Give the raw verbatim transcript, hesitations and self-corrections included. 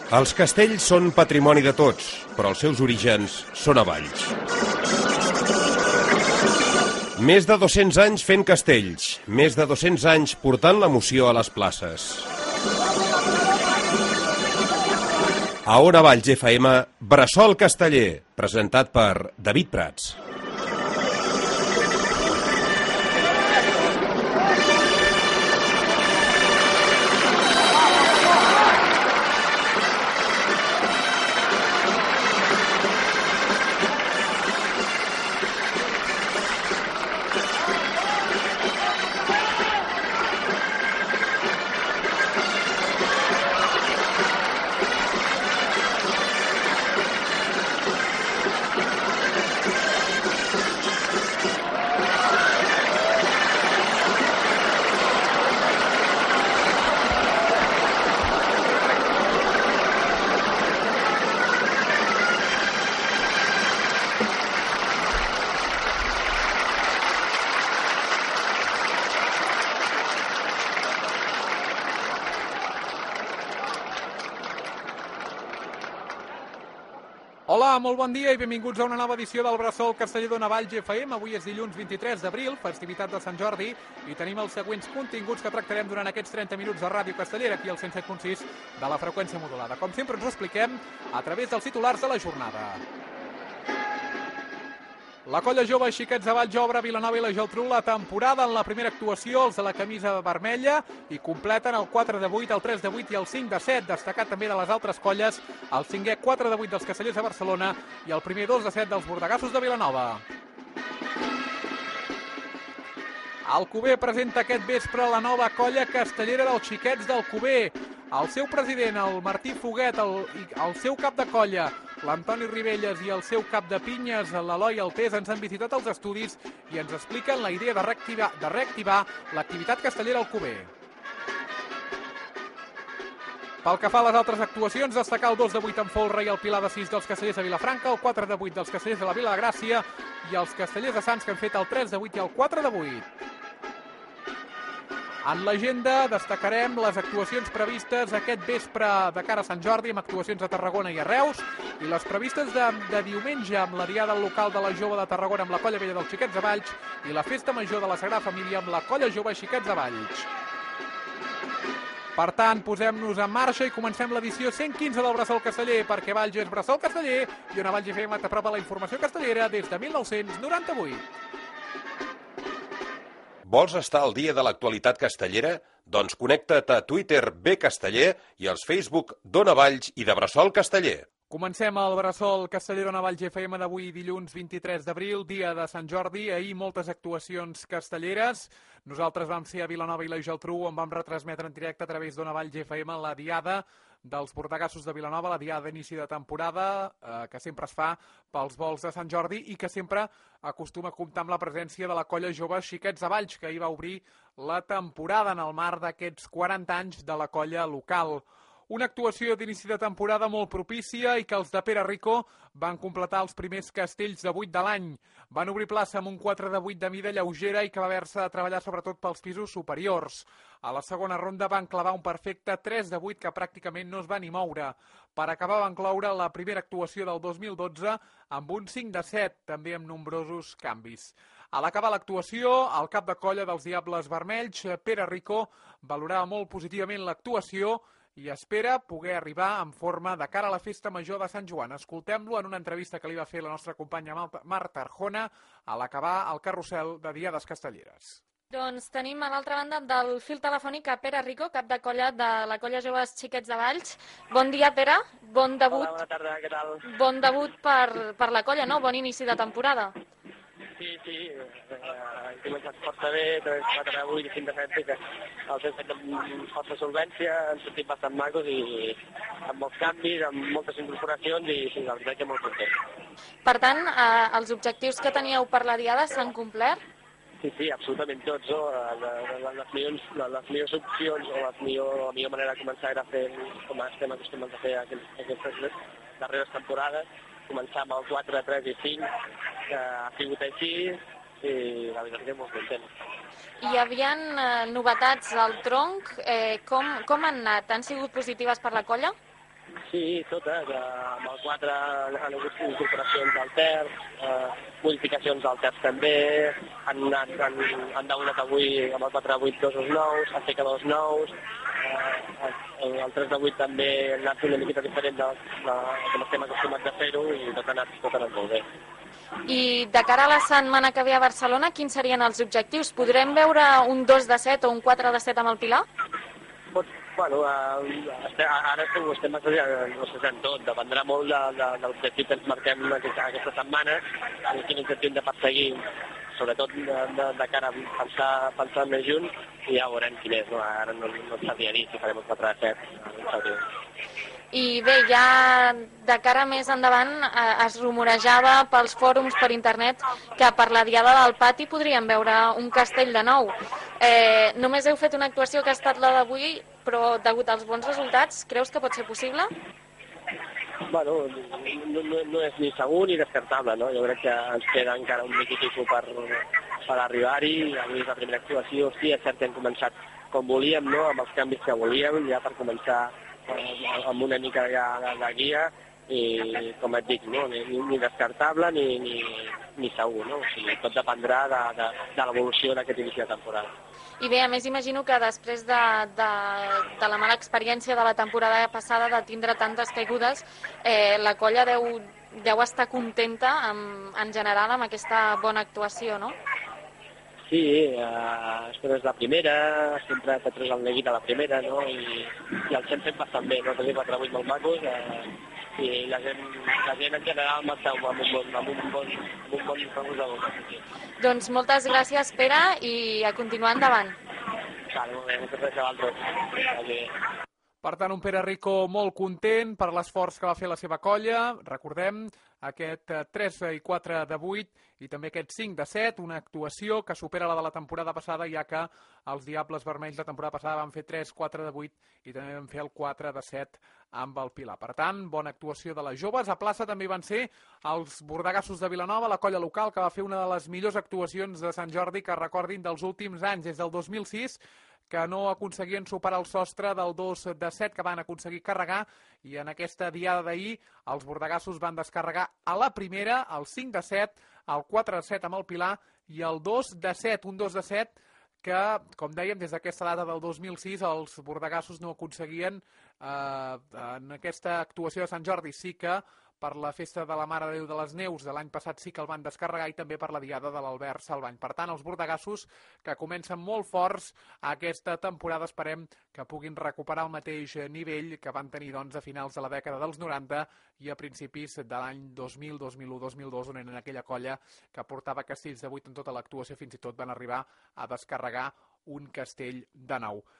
Els castells són patrimoni de tots, però els seus orígens són a Valls. Més de dos-cents anys fent castells, més de dos-cents anys portant l'emoció a les places. A Ona Valls F M, Bressol Casteller, presentat per David Prats. Hola, molt bon dia i benvinguts a una nova edició del Bressol Casteller d'Ona Valls F M. Avui és dilluns vint-i-tres d'abril, festivitat de Sant Jordi, i tenim els següents continguts que tractarem durant aquests trenta minuts de Ràdio Castellera, aquí al cent set punt sis de la freqüència modulada. Com sempre ens ho expliquem a través dels titulars de la jornada. La colla jove Xiquets de Valls obre a Vilanova i la Geltrú la temporada en la primera actuació, els de la camisa vermella, i completen el quatre de vuit, el tres de vuit i el cinc de set. Destacat també de les altres colles, el cinquè quatre de vuit dels Castellers de Barcelona i el primer dos de set dels Bordegassos de Vilanova. Alcover presenta aquest vespre la nova colla castellera dels Xiquets d'Alcover. El seu president, el Martí Foguet, el, el seu cap de colla, l'Antoni Ribelles, i el seu cap de pinyes, l'Eloi Altés, ens han visitat als estudis i ens expliquen la idea de reactivar, de reactivar l'activitat castellera al Alcover. Pel que fa a les altres actuacions, destacar el dos de vuit en folre i el pilar de sis dels Castellers de Vilafranca, el quatre de vuit dels Castellers de la Vila de Gràcia i els Castellers de Sants, que han fet el tres de vuit i el quatre de vuit. En l'agenda destacarem les actuacions previstes aquest vespre de cara a Sant Jordi, amb actuacions a Tarragona i a Reus, i les previstes de, de diumenge amb la diada local de la Jove de Tarragona amb la Colla Vella dels Xiquets de Valls i la Festa Major de la Sagrada Família amb la Colla Jove Xiquets de Valls. Per tant, posem-nos en marxa i comencem l'edició cent quinze del Bressol Casteller, perquè Valls és Bressol Casteller i Ona Valls F M t'apropa la informació castellera des de mil nou-cents noranta-vuit. Vols estar al dia de l'actualitat castellera? Doncs connecta't a Twitter B Casteller i als Facebook d'Ona Valls i de Bressol Casteller. Comencem el Bressol Casteller d'Ona Valls F M d'avui dilluns vint-i-tres d'abril, dia de Sant Jordi. Ahir moltes actuacions castelleres. Nosaltres vam ser a Vilanova i la Geltrú, on vam retransmetre en directe a través d'Ona Valls F M la diada dels Bordegassos de Vilanova, la diada d'inici de temporada, eh, que sempre es fa pels vols de Sant Jordi i que sempre acostuma a comptar amb la presència de la colla jove Xiquets de Valls, que ahir va obrir la temporada en el marc d'aquests quaranta anys de la colla local. Una actuació d'inici de temporada molt propícia i que els de Pere Rico van completar els primers castells de vuit de l'any. Van obrir plaça amb un quatre de vuit de mida lleugera i que va haver-se de treballar sobretot pels pisos superiors. A la segona ronda van clavar un perfecte tres de vuit que pràcticament no es va ni moure. Per acabar van cloure la primera actuació del dos mil dotze amb un cinc de set, també amb nombrosos canvis. A l'acabar l'actuació, el cap de colla dels Diables Vermells, Pere Rico, valorava molt positivament l'actuació i espera poder arribar en forma de cara a la Festa Major de Sant Joan. Escoltem-lo en una entrevista que li va fer la nostra companya Marta Arjona a l'acabar el carrusel de Diades Castelleres. Doncs tenim a l'altra banda del fil telefònic a Pere Rico, cap de colla de la colla Joves Xiquets de Valls. Bon dia, Pere. Bon debut. Hola, bona tarda, què tal? Bon debut per, per la colla, no? Bon inici de temporada. Sí, sí, eh, he començat força bé, tres, quatre de vuit i cinc de set, que els hem fet amb força solvència, han sortit bastant macos i amb molts canvis, amb moltes incorporacions i sí, la veritat que molt content. Per tant, eh, els objectius que teníeu per la diada s'han complert? Sí, sí, absolutament tots, no? Les millors, les millors opcions o les millor, la millor manera de començar era fer, com estem acostumats a fer aquestes darreres temporades, començar amb el quatre, tres i cinc, que ha sigut així i la veritat que molt content. Hi havia eh, novetats al tronc, eh, com, com han anat? Han sigut positives per la colla? Sí, totes. Amb el quatre han hagut incorporacions al terç, eh, modificacions al terç també, han, anat, han, han daunat avui amb el quatre vuit dos nous, aixecadors nous, eh, el, el tres de vuit també ha anat una miqueta diferent de, de, com estem acostumats a fer-ho i tot ha anat, tot ha anat molt bé. I de cara a la setmana que ve a Barcelona, quins serien els objectius? Podrem veure un dos de set o un quatre de set amb el Pilar? Pot, bueno, eh, estem, ara ho estem assajant tot, dependrà molt de, de, de l'objectiu que ens marquem aquesta, aquesta setmana, quin objectiu hem de perseguir, sobretot de, de, de cara a pensar, pensar més junts, i ja veurem quin és, no? Ara no, no et sabria dir si farem un quatre de set, no sabria. I bé, ja de cara més endavant eh, es rumorejava pels fòrums per internet que per la Diada del Pati podríem veure un castell de nou. Eh, només heu fet una actuació que ha estat la d'avui, però degut als bons resultats, creus que pot ser possible? Bueno, no, no, no és ni segur ni descartable, no? Jo crec que ens queda encara un mica i pico per, per arribar-hi. Avui és la primera actuació, sí, és cert que hem començat com volíem, no? Amb els canvis que volíem, ja per començar amb una mica de, de, de guia i, com et dic, no? ni, ni descartable ni, ni, ni segur, no? O sigui, tot dependrà de, de, de l'evolució d'aquest inici de temporada. I bé, a més imagino que després de, de, de la mala experiència de la temporada passada de tindre tantes caigudes, eh, la colla deu, deu estar contenta amb, en general amb aquesta bona actuació, no? Sí, eh, és la primera, sempre t'ha tret el neguit a la primera, no? I, i el estem fent bastant bé, no? Tenim quatre vuit molt macos, eh, i la gent, la gent en general m'està amb un bon, amb un bon, amb un bon regust de boca. Doncs moltes gràcies, Pere, i a continuar endavant. Vale, molt bé, moltes gràcies a vosaltres. Per tant, un Pere Rico molt content per l'esforç que va fer la seva colla. Recordem aquest tres i quatre de vuit i també aquest cinc de set, una actuació que supera la de la temporada passada, ja que els Diables Vermells la temporada passada van fer tres quatre de vuit i també van fer el quatre de set amb el Pilar. Per tant, bona actuació de les joves. A plaça també van ser els Bordegassos de Vilanova, la colla local, que va fer una de les millors actuacions de Sant Jordi que recordin dels últims anys, des del dos mil sis, que no aconseguien superar el sostre del dos de set que van aconseguir carregar, i en aquesta diada d'ahir els bordegassos van descarregar a la primera el cinc de set, el quatre de set amb el Pilar i el dos de set, un dos de set que, com dèiem, des d'aquesta data del dos mil sis els bordegassos no aconseguien eh, en aquesta actuació de Sant Jordi. Sí que per la festa de la Mare de Déu de les Neus de l'any passat sí que el van descarregar, i també per la diada de l'Albert Salvany. Per tant, els bordegassos que comencen molt forts aquesta temporada, esperem que puguin recuperar el mateix nivell que van tenir doncs, a finals de la dècada dels noranta i a principis de l'any dos mil, dos mil u, dos mil dos, on eren aquella colla que portava castells de vuit en tota l'actuació, fins i tot van arribar a descarregar un castell de nou.